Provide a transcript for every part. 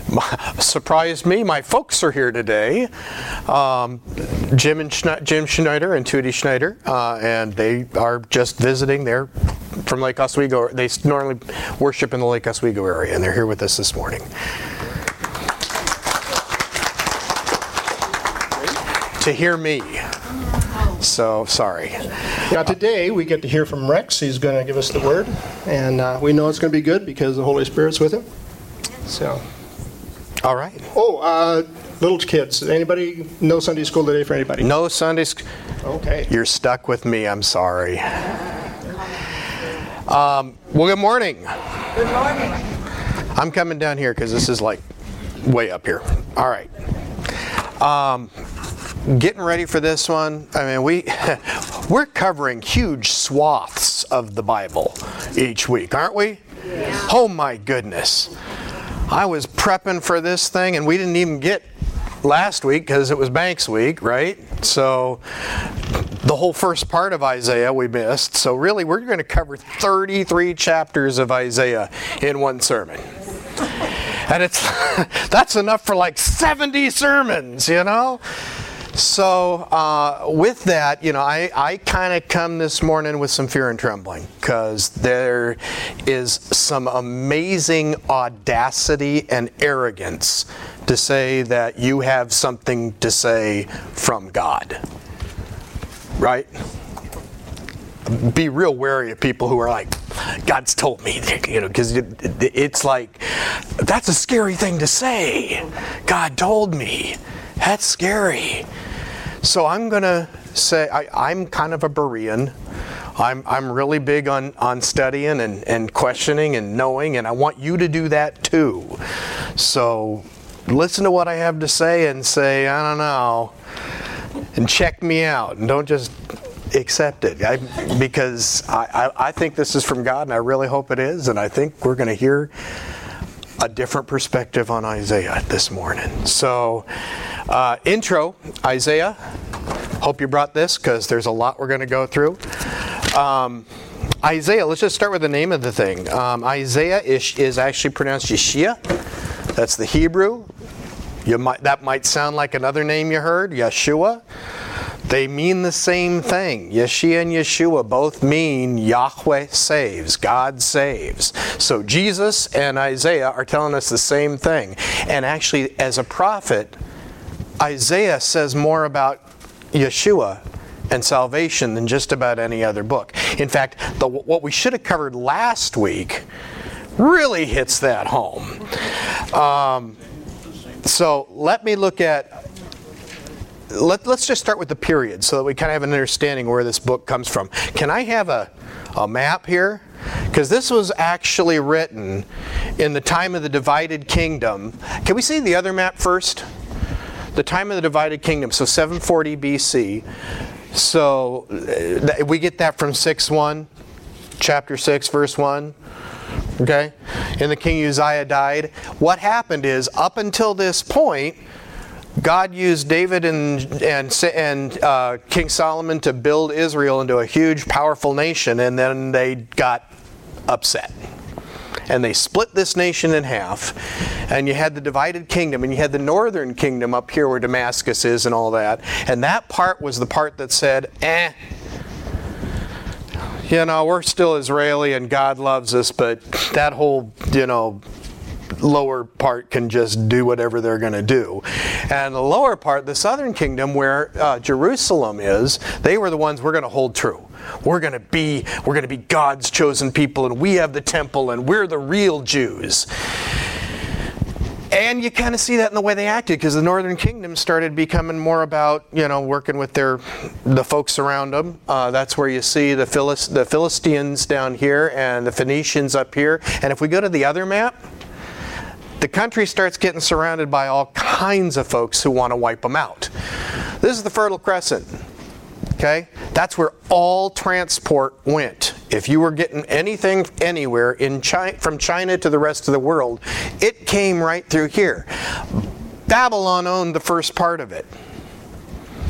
Surprised me, my folks are here today. Jim Schneider and Tootie Schneider, and they are just visiting. They're from Lake Oswego. They normally worship in the Lake Oswego area, and they're here with us this morning. To hear me. So, sorry. Now today we get to hear from Rex. He's going to give us the word, and we know it's going to be good because the Holy Spirit's with him. So, all right. Oh, little kids. Anybody? No Sunday school today for anybody? No Sunday school. Okay. You're stuck with me. I'm sorry. Well, good morning. Good morning. I'm coming down here because this is like way up here. All right. Getting ready for this one. I mean, we're covering huge swaths of the Bible each week, aren't we? Yeah. Oh my goodness. I was prepping for this thing and we didn't even get last week because it was Banks Week, right? So the whole first part of Isaiah we missed. So really we're going to cover 33 chapters of Isaiah in one sermon. And that's enough for like 70 sermons, you know? So with that, you know, I kind of come this morning with some fear and trembling because there is some amazing audacity and arrogance to say that you have something to say from God. Right? Be real wary of people who are like, God's told me, you know, because it's like, that's a scary thing to say. God told me. That's scary. So I'm going to say, I'm kind of a Berean. I'm really big on studying and questioning and knowing, and I want you to do that too. So listen to what I have to say and say, I don't know, and check me out, and don't just accept it. Because I think this is from God, and I really hope it is, and I think we're going to hear a different perspective on Isaiah this morning. So, intro, Isaiah. Hope you brought this because there's a lot we're going to go through. Isaiah, let's just start with the name of the thing. Isaiah is actually pronounced Yeshia. That's the Hebrew. That might sound like another name you heard, Yeshua. They mean the same thing. Yeshia and Yeshua both mean Yahweh saves, God saves. So Jesus and Isaiah are telling us the same thing. And actually, as a prophet, Isaiah says more about Yeshua and salvation than just about any other book. In fact, what we should have covered last week really hits that home. So let me look at... Let's just start with the period so that we kind of have an understanding where this book comes from. Can I have a map here? Because this was actually written in the time of the divided kingdom. Can we see the other map first? The time of the divided kingdom, so 740 BC. So we get that from 6:1, chapter 6, verse 1. Okay? And the king Uzziah died. What happened is, up until this point, God used David and King Solomon to build Israel into a huge, powerful nation, and then they got upset. And they split this nation in half, and you had the divided kingdom, and you had the northern kingdom up here where Damascus is and all that. And that part was the part that said, you know, we're still Israeli and God loves us, but that whole, you know, lower part can just do whatever they're going to do. And the lower part, the southern kingdom where Jerusalem is, they were the ones we're going to hold true. We're going to be God's chosen people, and we have the temple, and we're the real Jews. And you kind of see that in the way they acted, because the northern kingdom started becoming more about, you know, working with the folks around them. That's where you see the Philistines down here and the Phoenicians up here. And if we go to the other map, the country starts getting surrounded by all kinds of folks who want to wipe them out. This is the Fertile Crescent. Okay? That's where all transport went. If you were getting anything anywhere in from China to the rest of the world, it came right through here. Babylon owned the first part of it.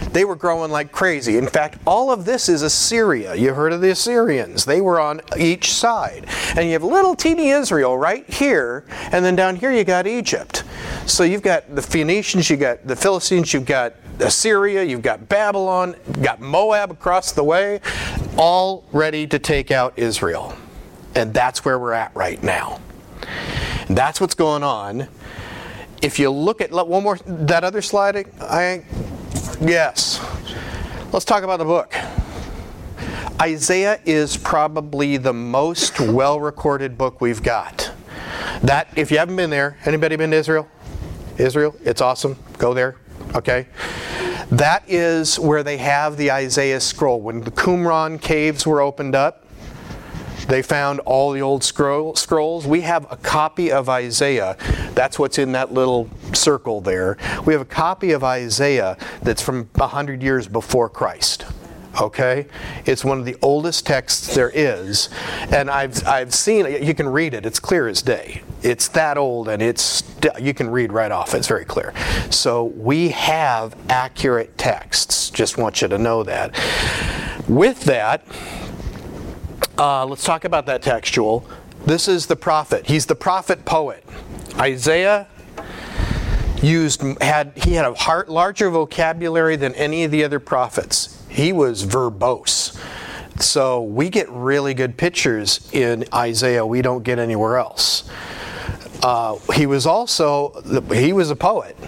They were growing like crazy. In fact, all of this is Assyria. You heard of the Assyrians. They were on each side. And you have little teeny Israel right here, and then down here you got Egypt. So you've got the Phoenicians, you've got the Philistines, you've got Assyria, you've got Babylon, you've got Moab across the way, all ready to take out Israel. And that's where we're at right now. And that's what's going on. If you look at one more, that other slide, yes. Let's talk about the book. Isaiah is probably the most well-recorded book we've got. That, if you haven't been there, anybody been to Israel? Israel, it's awesome. Go there. Okay. That is where they have the Isaiah scroll. When the Qumran caves were opened up, they found all the old scrolls. We have a copy of Isaiah. That's what's in that little circle there. We have a copy of Isaiah that's from 100 years before Christ. Okay? It's one of the oldest texts there is. And I've seen it. You can read it. It's clear as day. It's that old, and you can read right off. It's very clear. So we have accurate texts. Just want you to know that. With that, let's talk about that textual. This is the prophet. He's the prophet poet. Isaiah had a larger vocabulary than any of the other prophets. He was verbose. So we get really good pictures in Isaiah we don't get anywhere else. He was a poet.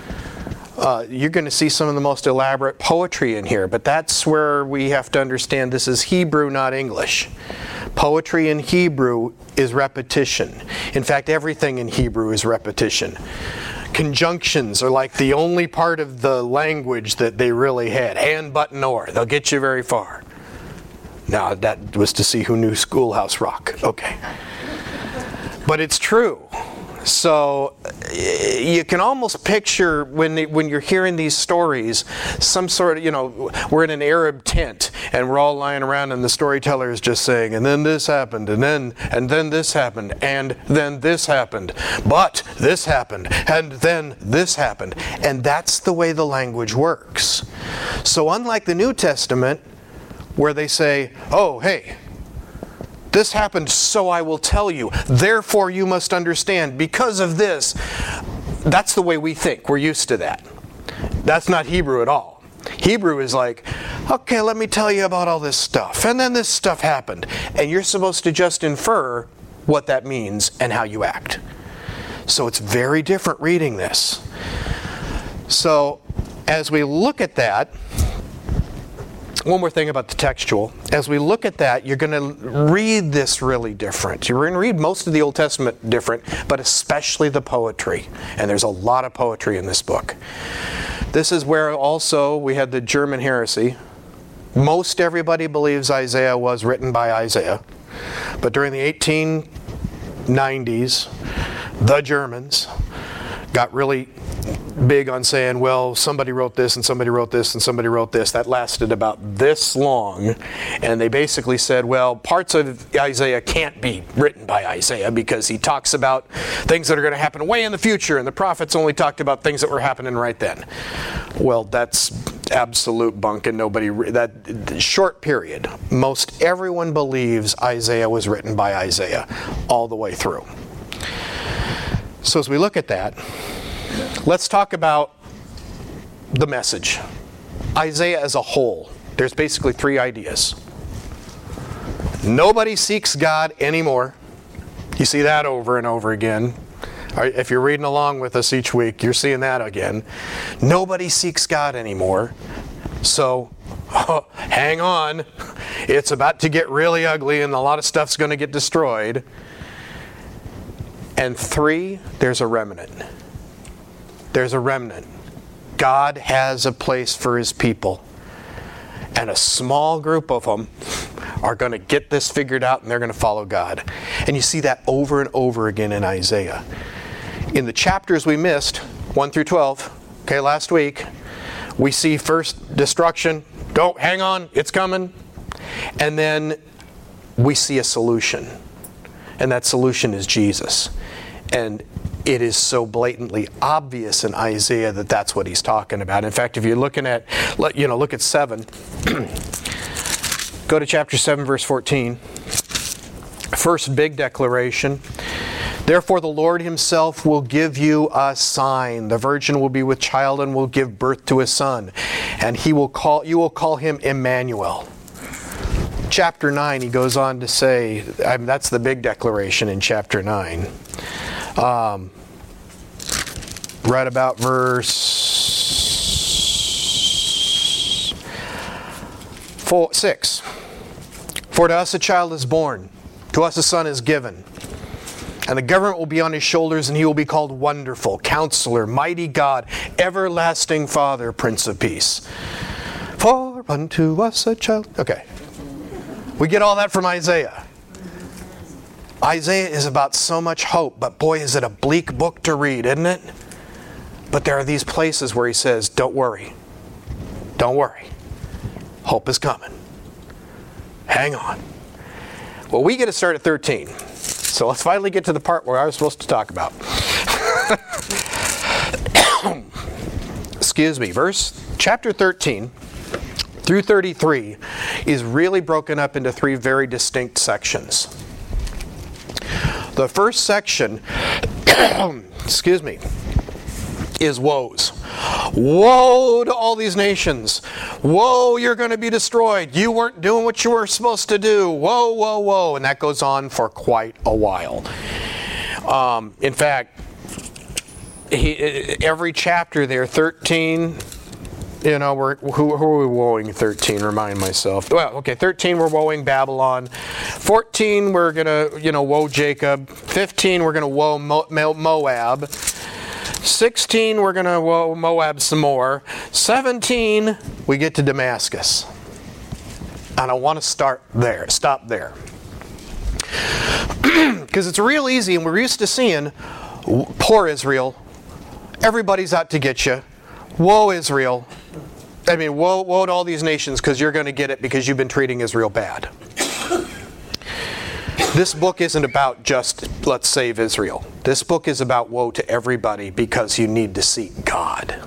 You're going to see some of the most elaborate poetry in here, but that's where we have to understand this is Hebrew, not English. Poetry in Hebrew is repetition. In fact, everything in Hebrew is repetition. Conjunctions are like the only part of the language that they really had. And, but, nor. They'll get you very far. Now, that was to see who knew Schoolhouse Rock. Okay. But it's true. So you can almost picture when you're hearing these stories, some sort of, we're in an Arab tent and we're all lying around and the storyteller is just saying, and then this happened, and then this happened, and then this happened, but this happened, and then this happened. And that's the way the language works. So unlike the New Testament, where they say, oh, hey, this happened, so I will tell you. Therefore, you must understand. Because of this. That's the way we think. We're used to that. That's not Hebrew at all. Hebrew is like, okay, let me tell you about all this stuff. And then this stuff happened. And you're supposed to just infer what that means and how you act. So it's very different reading this. So as we look at that, one more thing about the textual. As we look at that, you're going to read this really different. You're going to read most of the Old Testament different, but especially the poetry. And there's a lot of poetry in this book. This is where also we had the German heresy. Most everybody believes Isaiah was written by Isaiah. But during the 1890s, the Germans got really big on saying, well, somebody wrote this and somebody wrote this and somebody wrote this. That lasted about this long. And they basically said, well, parts of Isaiah can't be written by Isaiah because he talks about things that are going to happen way in the future, and the prophets only talked about things that were happening right then. Well, that's absolute bunk, and that short period, most everyone believes Isaiah was written by Isaiah all the way through. So as we look at that, let's talk about the message. Isaiah as a whole. There's basically three ideas. Nobody seeks God anymore. You see that over and over again. If you're reading along with us each week, you're seeing that again. Nobody seeks God anymore. So, hang on. It's about to get really ugly and a lot of stuff's going to get destroyed. And three, there's a remnant. There's a remnant. God has a place for His people. And a small group of them are going to get this figured out and they're going to follow God. And you see that over and over again in Isaiah. In the chapters we missed, 1 through 12, okay, last week, we see first destruction. Don't, hang on, it's coming. And then we see a solution. And that solution is Jesus. And it is so blatantly obvious in Isaiah that that's what he's talking about. In fact, if you're looking at, look at 7. Go to chapter 7, verse 14. First big declaration. Therefore the Lord himself will give you a sign. The virgin will be with child and will give birth to a son. And you will call him Emmanuel. Chapter 9, he goes on to say, that's the big declaration in chapter 9. Right about verse 6. For to us a child is born, to us a son is given. And the government will be on his shoulders, and he will be called Wonderful, Counselor, Mighty God, Everlasting Father, Prince of Peace. For unto us a child. Okay. We get all that from Isaiah. Isaiah is about so much hope, but boy, is it a bleak book to read, isn't it? But there are these places where he says, don't worry. Don't worry. Hope is coming. Hang on. Well, we get to start at 13. So let's finally get to the part where I was supposed to talk about. Excuse me. Chapter 13 through 33 is really broken up into 3 very distinct sections. The first section, excuse me, is woes. Woe to all these nations. Woe, you're going to be destroyed. You weren't doing what you were supposed to do. Woe, woe, woe. And that goes on for quite a while. In fact, every chapter there, 13, who are we woeing 13? Remind myself. Well, okay, 13 we're woeing Babylon. 14 we're going to, woe Jacob. 15 we're going to woe Moab. 16 we're going to woe Moab some more. 17 we get to Damascus. And I want to stop there. Because it's real easy, and we're used to seeing, poor Israel, everybody's out to get you. Woe Israel. Woe to all these nations, because you're going to get it because you've been treating Israel bad. This book isn't about just, let's save Israel. This book is about woe to everybody because you need to seek God.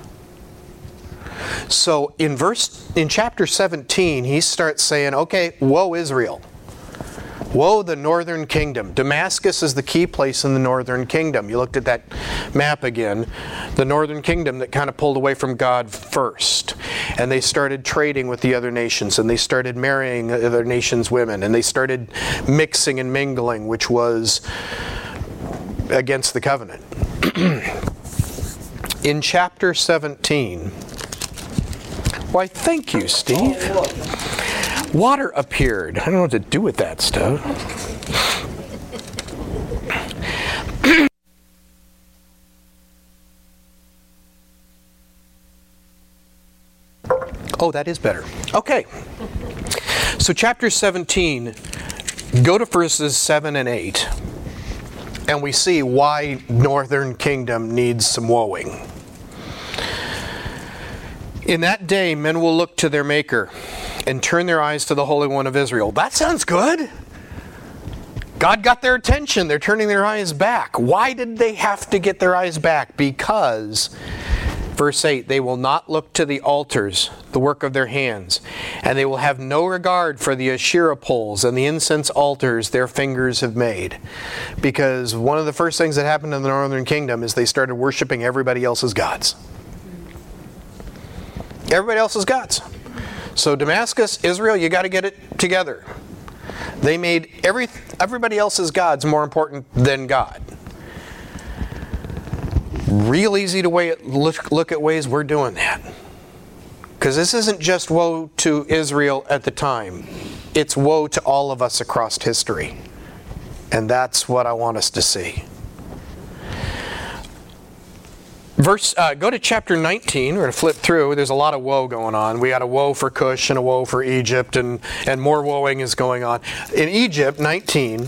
So in chapter 17, he starts saying, okay, woe Israel. Woe the northern kingdom. Damascus is the key place in the northern kingdom. You looked at that map again. The northern kingdom that kind of pulled away from God first. And they started trading with the other nations. And they started marrying other nations' women. And they started mixing and mingling, which was against the covenant. In chapter 17. Why, thank you, Steve. Water appeared. I don't know what to do with that stuff. Oh, that is better. Okay. So chapter 17, go to verses 7 and 8, and we see why northern kingdom needs some woeing. In that day, men will look to their Maker and turn their eyes to the Holy One of Israel. That sounds good. God got their attention. They're turning their eyes back. Why did they have to get their eyes back? Because, verse 8, they will not look to the altars, the work of their hands, and they will have no regard for the Asherah poles and the incense altars their fingers have made. Because one of the first things that happened in the northern kingdom is they started worshiping everybody else's gods. Everybody else's gods. So Damascus, Israel, you got to get it together. They made everybody else's gods more important than God. Real easy to look at ways we're doing that. Because this isn't just woe to Israel at the time. It's woe to all of us across history. And that's what I want us to see. Go to chapter 19. We're going to flip through. There's a lot of woe going on. We got a woe for Cush and a woe for Egypt, and more woeing is going on. In Egypt, 19,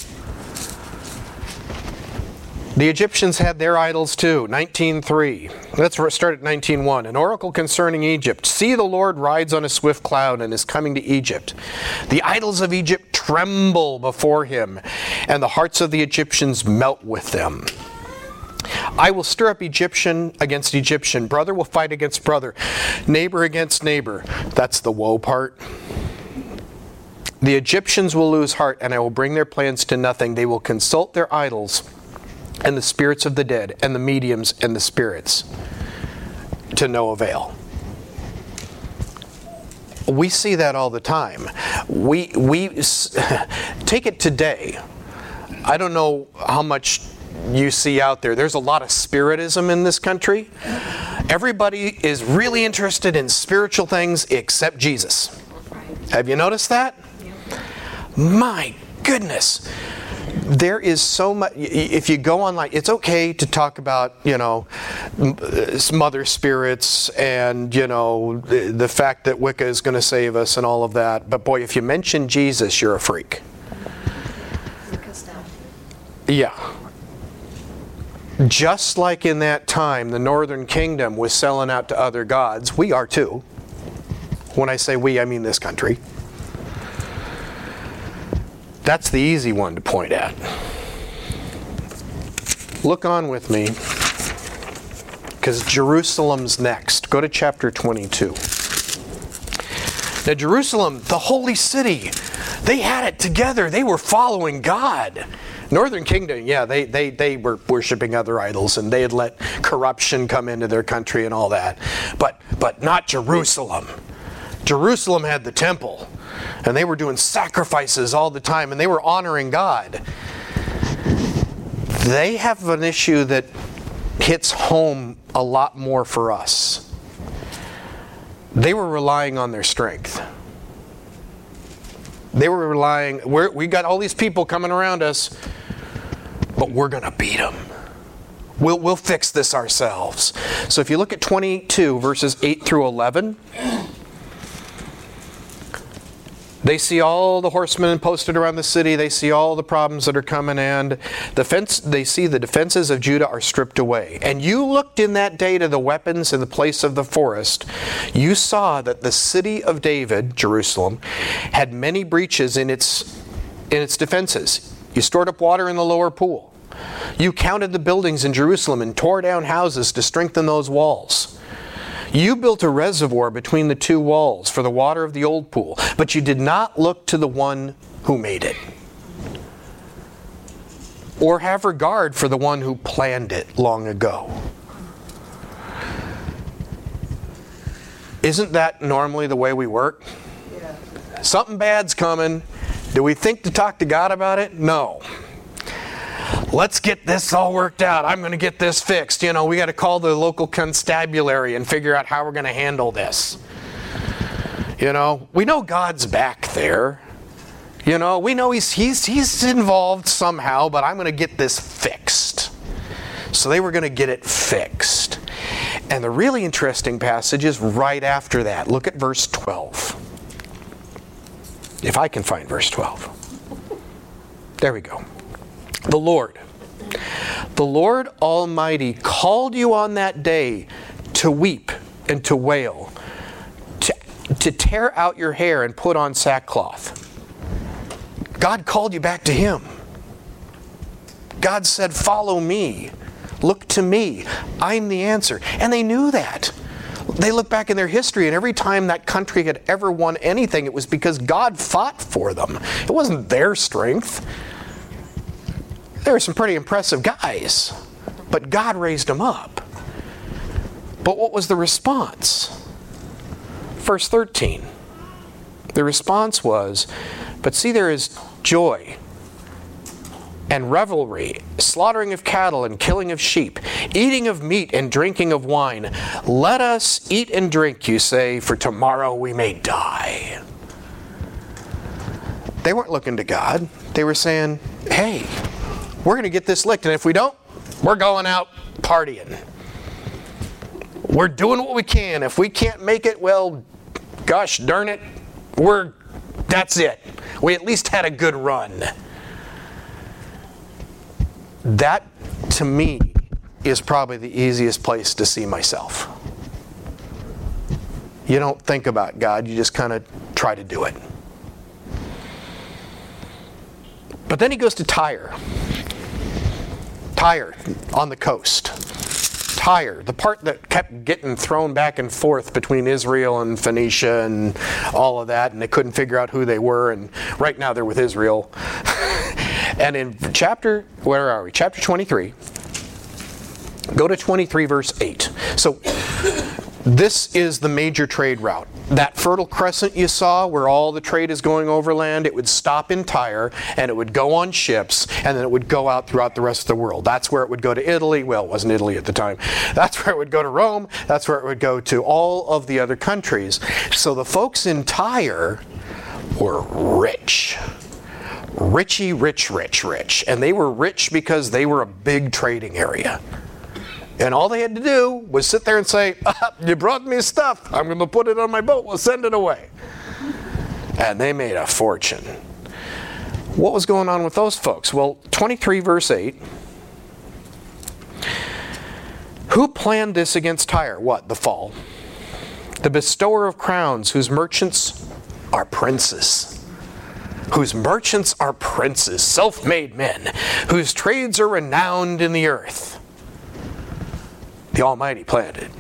the Egyptians had their idols too. 19:3. Let's start at 19:1. An oracle concerning Egypt. See, the Lord rides on a swift cloud and is coming to Egypt. The idols of Egypt tremble before him, and the hearts of the Egyptians melt with them. I will stir up Egyptian against Egyptian. Brother will fight against brother. Neighbor against neighbor. That's the woe part. The Egyptians will lose heart, and I will bring their plans to nothing. They will consult their idols and the spirits of the dead and the mediums and the spirits to no avail. We see that all the time. We take it today. I don't know how much you see out there. There's a lot of spiritism in this country. Everybody is really interested in spiritual things except Jesus. Have you noticed that? My goodness. There is so much. If you go online, it's okay to talk about, mother spirits and, the fact that Wicca is going to save us and all of that. But boy, if you mention Jesus, you're a freak. Yeah. Just like in that time, the Northern Kingdom was selling out to other gods. We are too. When I say we, I mean this country. That's the easy one to point at. Look on with me, because Jerusalem's next. Go to chapter 22. Now Jerusalem, the holy city, they had it together. They were following God. Northern Kingdom, yeah, they were worshiping other idols, and they had let corruption come into their country and all that. But not Jerusalem. Jerusalem had the temple. And they were doing sacrifices all the time, and they were honoring God. They have an issue that hits home a lot more for us. They were relying on their strength. They were relying, we got all these people coming around us, but we're going to beat them. We'll fix this ourselves. So if you look at 22, verses 8 through 11... They see all the horsemen posted around the city. They see all the problems that are coming, and they see the defenses of Judah are stripped away. And you looked in that day to the weapons in the place of the forest. You saw that the city of David, Jerusalem, had many breaches in its defenses. You stored up water in the lower pool. You counted the buildings in Jerusalem and tore down houses to strengthen those walls. You built a reservoir between the two walls for the water of the old pool, but you did not look to the one who made it, or have regard for the one who planned it long ago. Isn't that normally the way we work? Yeah. Something bad's coming. Do we think to talk to God about it? No. Let's get this all worked out. I'm going to get this fixed. We got to call the local constabulary and figure out how we're going to handle this. We know God's back there. We know he's involved somehow, but I'm going to get this fixed. So they were going to get it fixed. And the really interesting passage is right after that. Look at verse 12. If I can find verse 12. There we go. The Lord Almighty called you on that day to weep and to wail, to tear out your hair and put on sackcloth. God called you back to Him. God said, follow me. Look to me. I'm the answer. And they knew that. They look back in their history, and every time that country had ever won anything, it was because God fought for them. It wasn't their strength. There were some pretty impressive guys, but God raised them up. But what was the response? Verse 13. The response was, but see, there is joy and revelry, slaughtering of cattle and killing of sheep, eating of meat and drinking of wine. Let us eat and drink, you say, for tomorrow we may die. They weren't looking to God. They were saying, hey, we're going to get this licked, and if we don't, we're going out partying. We're doing what we can. If we can't make it, well, gosh darn it, that's it. We at least had a good run. That, to me, is probably the easiest place to see myself. You don't think about God, you just kind of try to do it. But then he goes to Tyre. Tyre on the coast. Tyre, the part that kept getting thrown back and forth between Israel and Phoenicia and all of that, and they couldn't figure out who they were, and right now they're with Israel. And in chapter 23, go to 23 verse 8. So this is the major trade route. That Fertile Crescent you saw where all the trade is going overland, it would stop in Tyre and it would go on ships and then it would go out throughout the rest of the world. That's where it would go to Italy. Well, it wasn't Italy at the time. That's where it would go to Rome. That's where it would go to all of the other countries. So the folks in Tyre were rich. Richy, rich. And they were rich because they were a big trading area. And all they had to do was sit there and say, you brought me stuff. I'm going to put it on my boat. We'll send it away. And they made a fortune. What was going on with those folks? Well, 23 verse 8. Who planned this against Tyre? What? The fall. The bestower of crowns, whose merchants are princes. Whose merchants are princes, self-made men, whose trades are renowned in the earth. The Almighty planned it.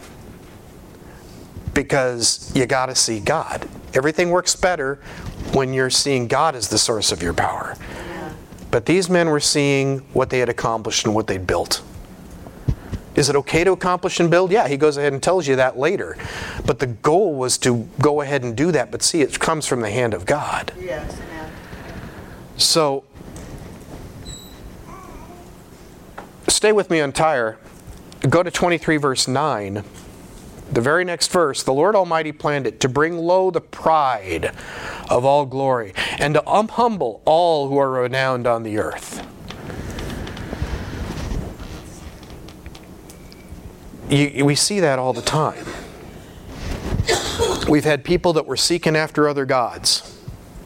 Because you got to see God. Everything works better when you're seeing God as the source of your power. But these men were seeing what they had accomplished and what they'd built. Is it okay to accomplish and build? Yeah, he goes ahead and tells you that later. But the goal was to go ahead and do that, but see, it comes from the hand of God. Yes, amen. So, stay with me on Tyre. Go to 23 verse 9. The very next verse, the Lord Almighty planned it to bring low the pride of all glory and to humble all who are renowned on the earth. We see that all the time. We've had people that were seeking after other gods.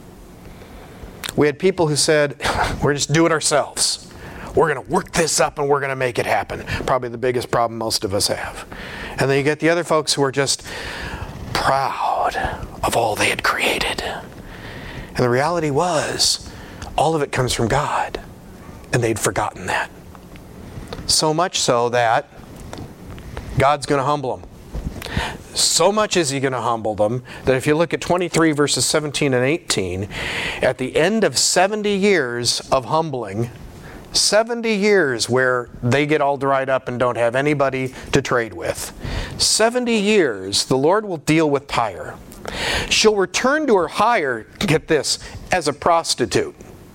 We had people who said, we're just do it ourselves. We're going to work this up and we're going to make it happen. Probably the biggest problem most of us have. And then you get the other folks who are just proud of all they had created. And the reality was, all of it comes from God. And they'd forgotten that. So much so that God's going to humble them. So much is he going to humble them that if you look at 23 verses 17 and 18, at the end of 70 years of humbling, 70 years where they get all dried up and don't have anybody to trade with. 70 years, the Lord will deal with Tyre. She'll return to her hire, get this, as a prostitute.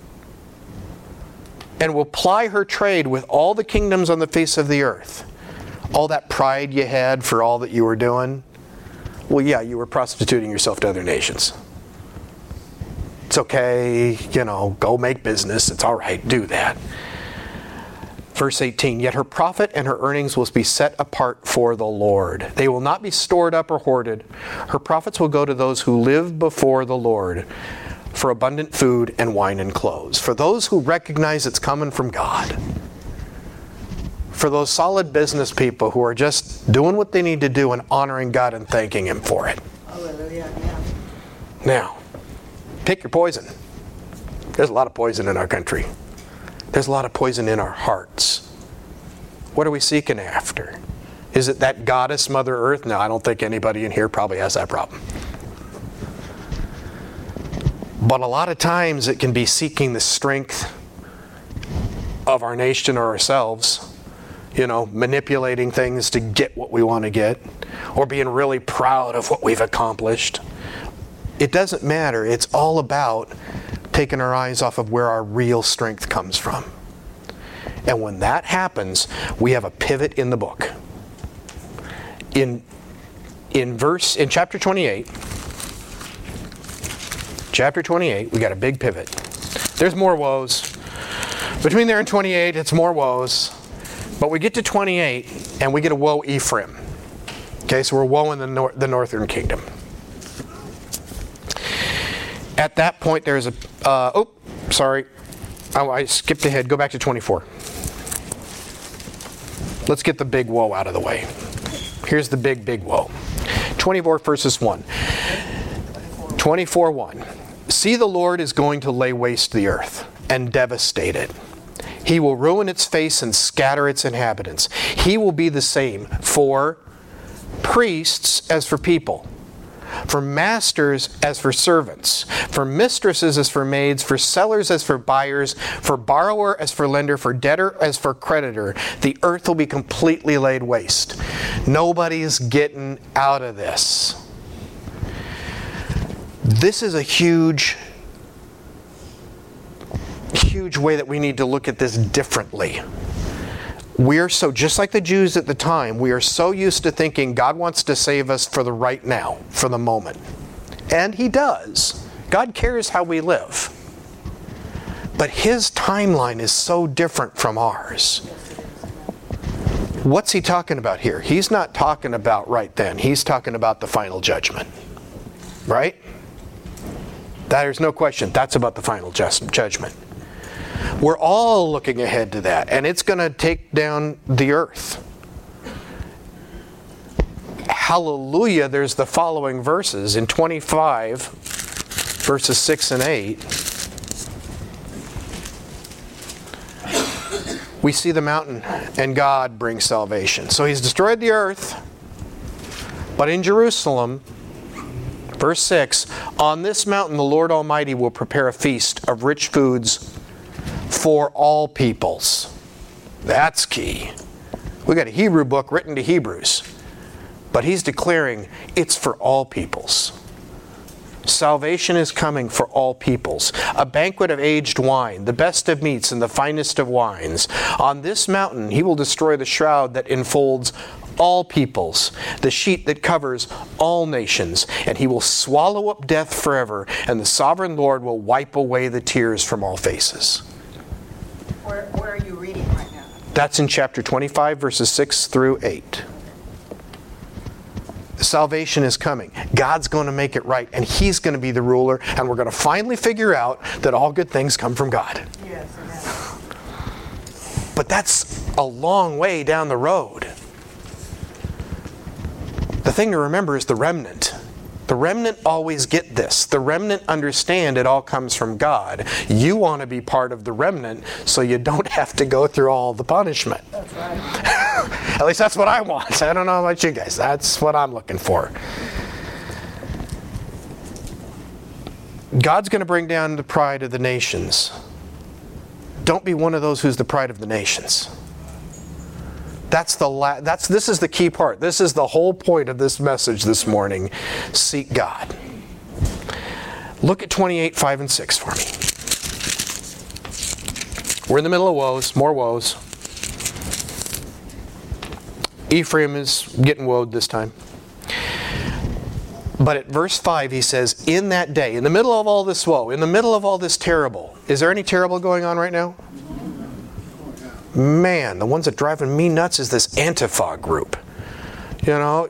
And will ply her trade with all the kingdoms on the face of the earth. All that pride you had for all that you were doing, well, yeah, you were prostituting yourself to other nations. It's okay, go make business. It's all right, do that. Verse 18, yet her profit and her earnings will be set apart for the Lord. They will not be stored up or hoarded. Her profits will go to those who live before the Lord for abundant food and wine and clothes. For those who recognize it's coming from God. For those solid business people who are just doing what they need to do and honoring God and thanking Him for it. Hallelujah, yeah. Now, pick your poison. There's a lot of poison in our country. There's a lot of poison in our hearts. What are we seeking after? Is it that goddess, Mother Earth? No, I don't think anybody in here probably has that problem. But a lot of times it can be seeking the strength of our nation or ourselves. Manipulating things to get what we want to get. Or being really proud of what we've accomplished. It doesn't matter. It's all about taking our eyes off of where our real strength comes from. And when that happens, we have a pivot in the book. In chapter 28, we got a big pivot. There's more woes. Between there and 28, it's more woes. But we get to 28, and we get a woe Ephraim. Okay, so we're woe in the northern kingdom. At that point, there's a... I skipped ahead. Go back to 24. Let's get the big woe out of the way. Here's the big woe. 24 verses 1. 24:1. See, the Lord is going to lay waste the earth and devastate it. He will ruin its face and scatter its inhabitants. He will be the same for priests as for people, for masters as for servants, for mistresses as for maids, for sellers as for buyers, for borrower as for lender, for debtor as for creditor. The earth will be completely laid waste. Nobody's getting out of this. This is a huge way that we need to look at this differently. We are so, just like the Jews at the time, we are so used to thinking God wants to save us for the right now, for the moment. And He does. God cares how we live. But His timeline is so different from ours. What's He talking about here? He's not talking about right then. He's talking about the final judgment. Right? There's no question. That's about the final judgment. We're all looking ahead to that, and it's going to take down the earth. Hallelujah, there's the following verses in 25, verses 6 and 8. We see the mountain, and God brings salvation. So He's destroyed the earth, but in Jerusalem, verse 6, on this mountain the Lord Almighty will prepare a feast of rich foods for all peoples. That's key. We got a Hebrew book written to Hebrews, but He's declaring it's for all peoples. Salvation is coming for all peoples. A banquet of aged wine, the best of meats and the finest of wines. On this mountain He will destroy the shroud that enfolds all peoples, the sheet that covers all nations, and He will swallow up death forever, and the sovereign Lord will wipe away the tears from all faces. Where are you reading right now? That's in chapter 25, verses 6 through 8. Salvation is coming. God's going to make it right, and He's going to be the ruler, and we're going to finally figure out that all good things come from God. Yes, amen. But that's a long way down the road. The thing to remember is the remnant. The remnant always get this. The remnant understand it all comes from God. You want to be part of the remnant so you don't have to go through all the punishment. That's right. At least that's what I want. I don't know about you guys. That's what I'm looking for. God's going to bring down the pride of the nations. Don't be one of those who's the pride of the nations. This is the key part. This is the whole point of this message this morning. Seek God. Look at 28, 5, and 6 for me. We're in the middle of woes, more woes. Ephraim is getting woed this time. But at verse 5 he says, in that day, in the middle of all this woe, in the middle of all this terrible, is there any terrible going on right now? Man, the ones that driving me nuts is this Antifa group. You know,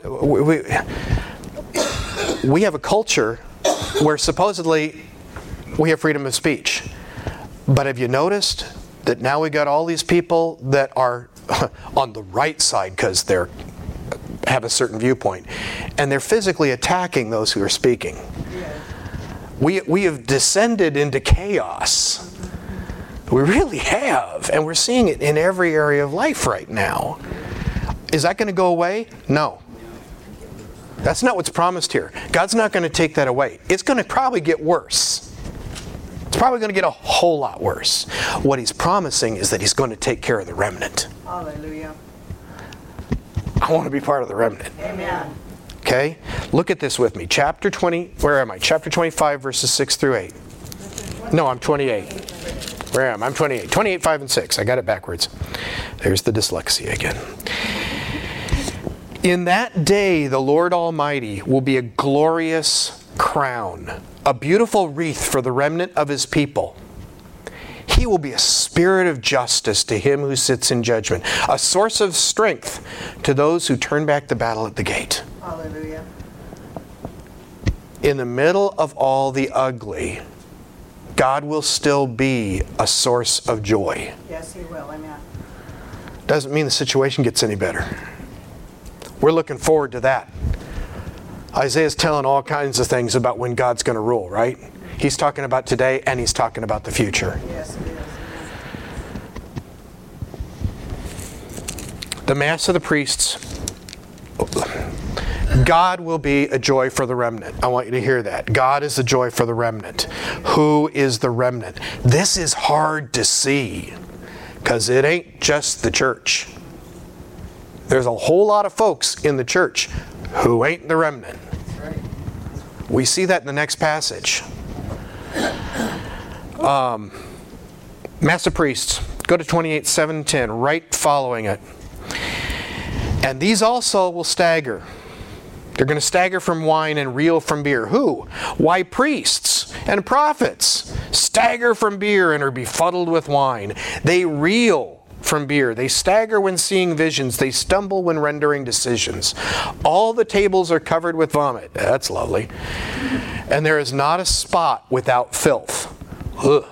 we have a culture where supposedly we have freedom of speech. But have you noticed that now we got all these people that are on the right side because they're have a certain viewpoint, and they're physically attacking those who are speaking. We have descended into chaos. We really have, and we're seeing it in every area of life right now. Is that going to go away? No. That's not what's promised here. God's not going to take that away. It's going to probably get worse. It's probably going to get a whole lot worse. What He's promising is that He's going to take care of the remnant. Hallelujah. I want to be part of the remnant. Amen. Okay? Look at this with me. Chapter 20, where am I? Chapter 25, verses 6 through 8. No, I'm 28. Where am I? I'm 28. 28, 5, and 6. I got it backwards. There's the dyslexia again. In that day, the Lord Almighty will be a glorious crown, a beautiful wreath for the remnant of His people. He will be a spirit of justice to him who sits in judgment, a source of strength to those who turn back the battle at the gate. Hallelujah. In the middle of all the ugly, God will still be a source of joy. Yes, He will. Amen. Doesn't mean the situation gets any better. We're looking forward to that. Isaiah's telling all kinds of things about when God's going to rule, right? He's talking about today and he's talking about the future. Yes, it is. The Mass of the Priests, God will be a joy for the remnant. I want you to hear that. God is a joy for the remnant. Who is the remnant? This is hard to see because it ain't just the church. There's a whole lot of folks in the church who ain't the remnant. We see that in the next passage. Mass of Priests, go to 28:7-10, right following it. And these also will stagger. They're going to stagger from wine and reel from beer. Who? Why, priests and prophets stagger from beer and are befuddled with wine. They reel from beer. They stagger when seeing visions. They stumble when rendering decisions. All the tables are covered with vomit. That's lovely. And there is not a spot without filth. Ugh.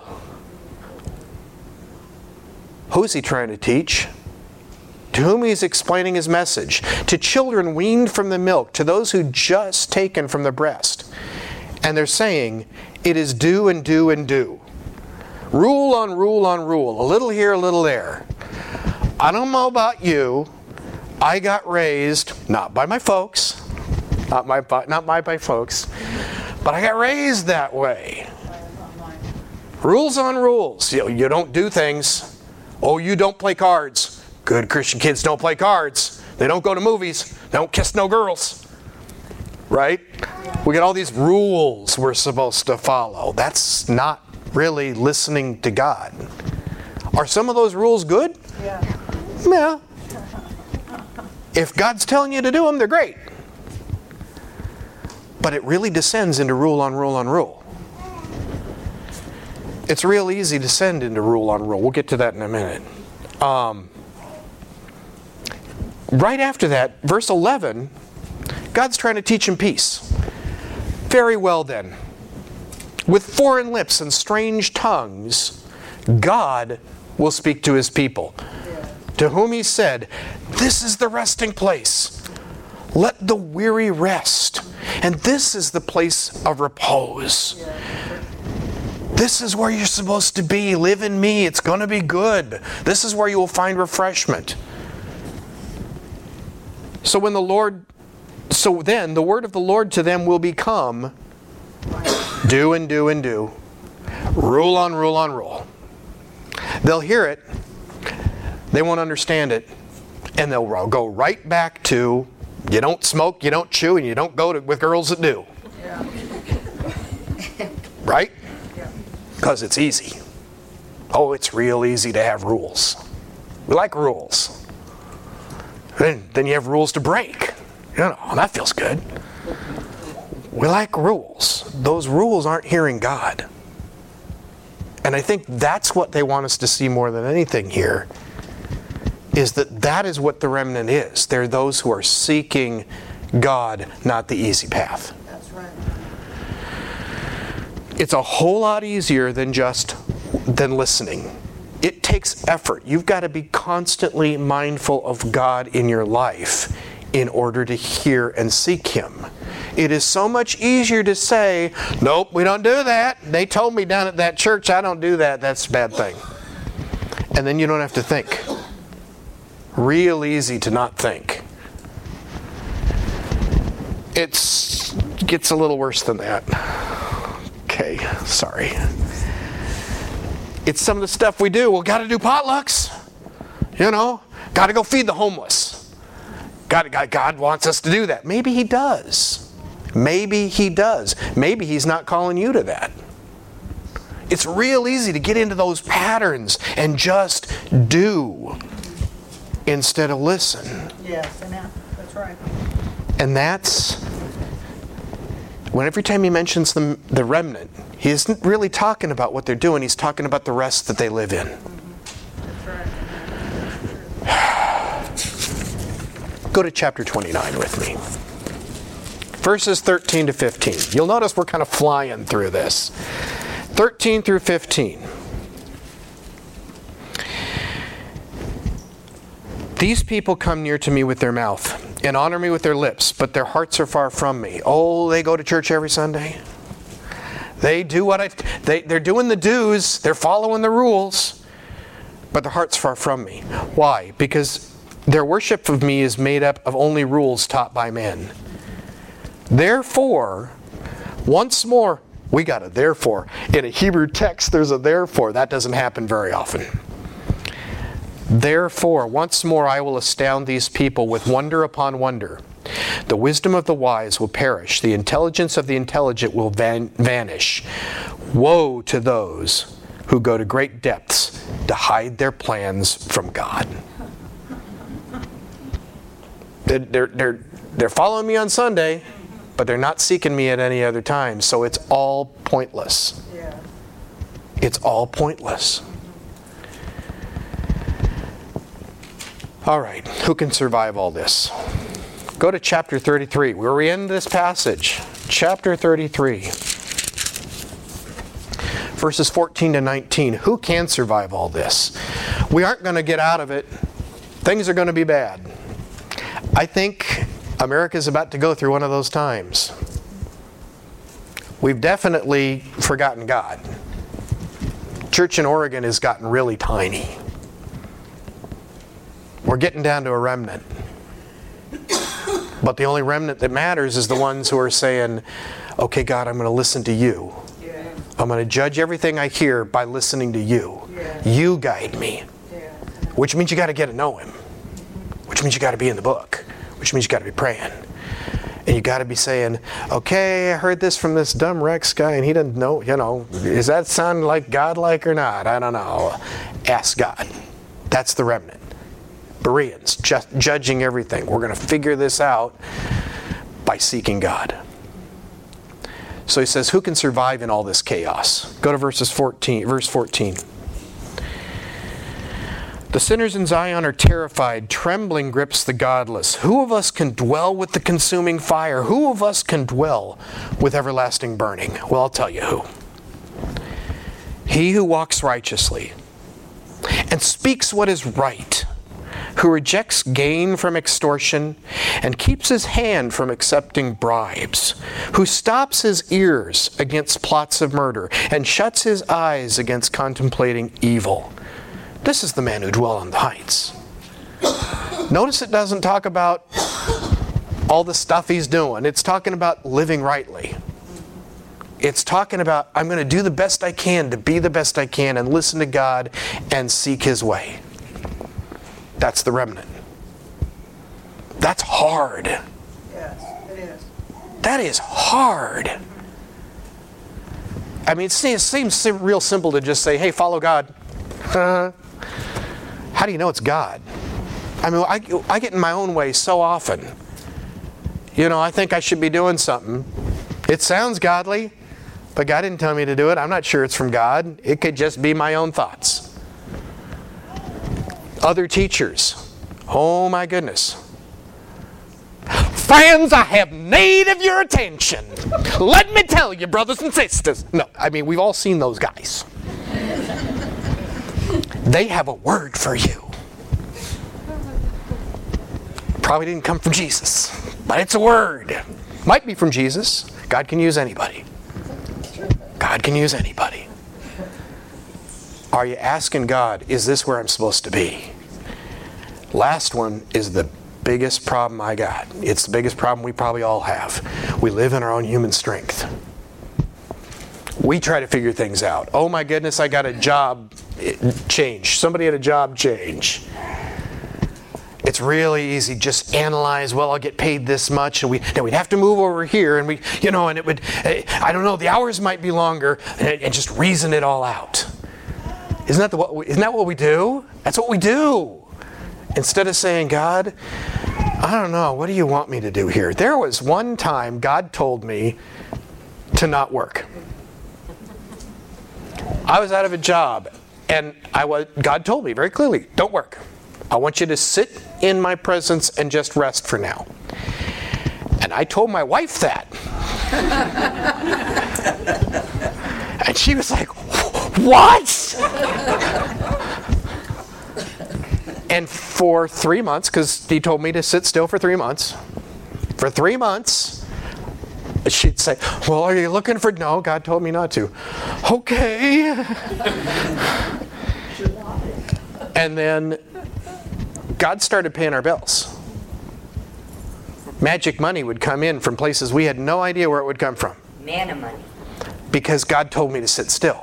Who's he trying to teach? To whom he is explaining his message. To children weaned from the milk, to those who just taken from the breast. And they're saying, it is do and do and do. Rule on rule on rule. A little here, a little there. I don't know about you. I got raised, not by my folks, not by my folks, but I got raised that way. Rules on rules. You don't do things. Oh, you don't play cards. Good Christian kids don't play cards. They don't go to movies. They don't kiss no girls. Right? We got all these rules we're supposed to follow. That's not really listening to God. Are some of those rules good? Yeah. Yeah. If God's telling you to do them, they're great. But it really descends into rule on rule on rule. It's real easy to descend into rule on rule. We'll get to that in a minute. Right after that, verse 11, God's trying to teach him peace. Very well then. With foreign lips and strange tongues, God will speak to his people. To whom he said, this is the resting place. Let the weary rest. And this is the place of repose. This is where you're supposed to be. Live in me. It's going to be good. This is where you will find refreshment. So then the word of the Lord to them will become do and do and do. Rule on rule on rule. They'll hear it. They won't understand it. And they'll go right back to you don't smoke, you don't chew, and you don't go with girls that do. Yeah. Right? Yeah. Because it's easy. Oh, it's real easy to have rules. We like rules. Then you have rules to break. You know, that feels good. We like rules. Those rules aren't hearing God. And I think that's what they want us to see more than anything here, is that is what the remnant is. They're those who are seeking God, not the easy path. That's right. It's a whole lot easier than listening. It takes effort. You've got to be constantly mindful of God in your life in order to hear and seek Him. It is so much easier to say, nope, we don't do that. They told me down at that church I don't do that. That's a bad thing. And then you don't have to think. Real easy to not think. It gets a little worse than that. Okay, sorry. It's some of the stuff we do. Well, got to do potlucks. You know, got to go feed the homeless. God wants us to do that. Maybe He does. Maybe He does. Maybe He's not calling you to that. It's real easy to get into those patterns and just do instead of listen. Yes, amen. That's right. And every time He mentions the remnant, He isn't really talking about what they're doing. He's talking about the rest that they live in. That's right. Go to chapter 29 with me. Verses 13 to 15. You'll notice we're kind of flying through this. 13 through 15. These people come near to me with their mouth and honor me with their lips, but their hearts are far from me. Oh, they go to church every Sunday. They do they're doing the do's, they're following the rules, but their heart's far from me. Why? Because Their worship of me is made up of only rules taught by men. Therefore, once more, we got a therefore. In a Hebrew text, there's a therefore. That doesn't happen very often. Therefore, once more I will astound these people with wonder upon wonder. The wisdom of the wise will perish. The intelligence of the intelligent will vanish. Woe to those who go to great depths to hide their plans from God. They're following me on Sunday, but they're not seeking me at any other time. So it's all pointless. Yeah. It's all pointless. All right, who can survive all this? Go to chapter 33, where we end this passage. Chapter 33, verses 14 to 19. Who can survive all this? We aren't going to get out of it. Things are going to be bad. I think America's about to go through one of those times. We've definitely forgotten God. Church in Oregon has gotten really tiny. We're getting down to a remnant. But the only remnant that matters is the ones who are saying, okay, God, I'm going to listen to you. Yeah. I'm going to judge everything I hear by listening to you. Yeah. You guide me. Yeah. Which means you got to get to know Him. Which means you got to be in the book. Which means you got to be praying. And you got to be saying, okay, I heard this from this dumb Rex guy and he doesn't know, does that sound like God-like or not? I don't know. Ask God. That's the remnant. Bereans, just judging everything. We're going to figure this out by seeking God. So he says, who can survive in all this chaos? Go to verse 14. The sinners in Zion are terrified. Trembling grips the godless. Who of us can dwell with the consuming fire? Who of us can dwell with everlasting burning? Well, I'll tell you who. He who walks righteously and speaks what is right, who rejects gain from extortion and keeps his hand from accepting bribes, who stops his ears against plots of murder and shuts his eyes against contemplating evil. This is the man who dwells on the heights. Notice it doesn't talk about all the stuff he's doing. It's talking about living rightly. It's talking about, I'm going to do the best I can to be the best I can and listen to God and seek His way. That's the remnant. That's hard. Yes, it is. That is hard. I mean, it seems real simple to just say, hey, follow God. How do you know it's God? I mean, I get in my own way so often. I think I should be doing something. It sounds godly, but God didn't tell me to do it. I'm not sure it's from God. It could just be my own thoughts. Other teachers. Oh my goodness. Friends, I have need of your attention. Let me tell you, brothers and sisters. No, I mean, we've all seen those guys. They have a word for you. Probably didn't come from Jesus, but it's a word. Might be from Jesus. God can use anybody. God can use anybody. Are you asking God, is this where I'm supposed to be? Last one is the biggest problem I got. It's the biggest problem we probably all have. We live in our own human strength. We try to figure things out. Oh my goodness, I got a job change. Somebody had a job change. It's really easy. Just analyze, well, I'll get paid this much, and we'd have to move over here, and and it would, I don't know, the hours might be longer, and just reason it all out. Isn't that what we do? That's what we do. Instead of saying, God, I don't know, what do you want me to do here? There was one time God told me to not work. I was out of a job, and God told me very clearly, don't work. I want you to sit in my presence and just rest for now. And I told my wife that. And she was like, what? And for 3 months, because he told me to sit still for 3 months. For 3 months, she'd say, well, are you looking for... No, God told me not to. Okay. And then God started paying our bills. Magic money would come in from places we had no idea where it would come from. Manna money. Because God told me to sit still.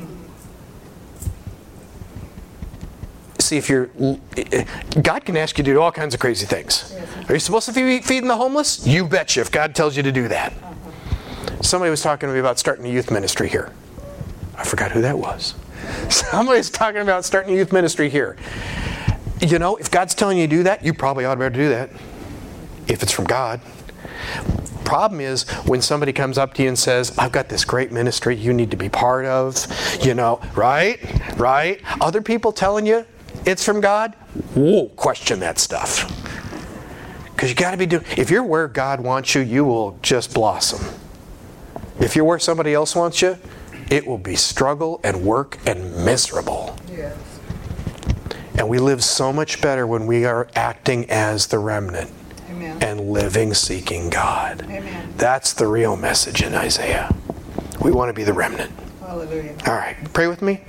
See, God can ask you to do all kinds of crazy things. Are you supposed to be feeding the homeless? You betcha, if God tells you to do that. Somebody was talking to me about starting a youth ministry here. I forgot who that was. Somebody's talking about starting a youth ministry here. You know, if God's telling you to do that, you probably ought to be able to do that. If it's from God. Problem is when somebody comes up to you and says, I've got this great ministry you need to be part of, you know, right? Other people telling you it's from God, whoa, question that stuff. Because you got to be doing, if you're where God wants you, you will just blossom. If you're where somebody else wants you, it will be struggle and work and miserable. Yes. And we live so much better when we are acting as the remnant. Amen. And living, seeking God. Amen. That's the real message in Isaiah. We want to be the remnant. Hallelujah. All right, pray with me.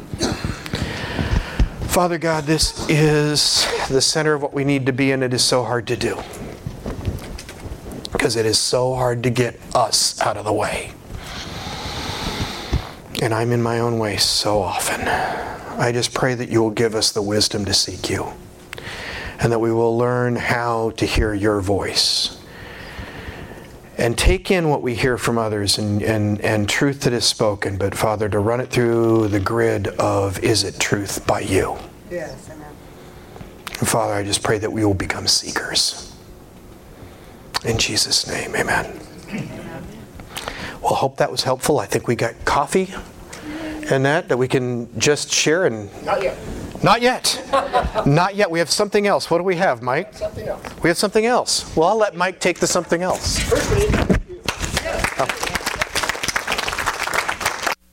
Father God, this is the center of what we need to be, and it is so hard to do. Because it is so hard to get us out of the way. And I'm in my own way so often. I just pray that you will give us the wisdom to seek you. And that we will learn how to hear your voice. And take in what we hear from others and truth that is spoken. But Father, to run it through the grid of, is it truth by you? Yes. Amen. And Father, I just pray that we will become seekers. In Jesus' name, amen. Well, I hope that was helpful. I think we got coffee and that we can just share. And Not yet. Not yet. Not yet. We have something else. What do we have, Mike? Something else. We have something else. Well, I'll let Mike take the something else. First we need to Oh.